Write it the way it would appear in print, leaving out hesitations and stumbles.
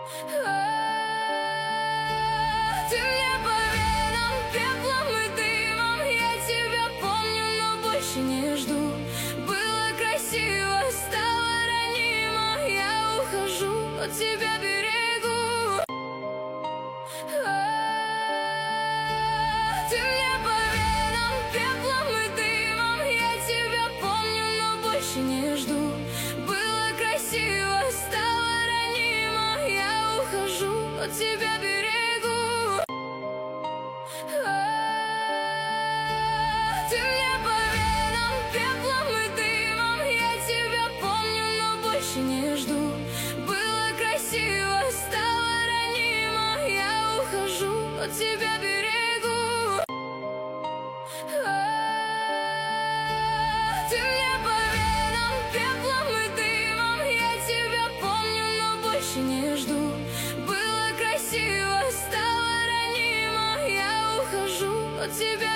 Ты мне поведал пеплом и дымом, я тебя помню, но больше не жду. Было красиво, стало ранимо, я ухожу, от тебя берегу. Ты мне поведал пеплом и дымом, я тебя помню, но больше не жду. Было красиво, стало ранимо, я ухожу, от тебя берегу. Ты мне поведал пеплом и дымом, я тебя помню, но больше не жду. Было красиво, стало ранимо, я ухожу, от тебя берегу. Ты мне поведал пеплом и дымом, я тебя помню, но больше не жду. Было красиво, стало ранимо, я ухожу, от тебя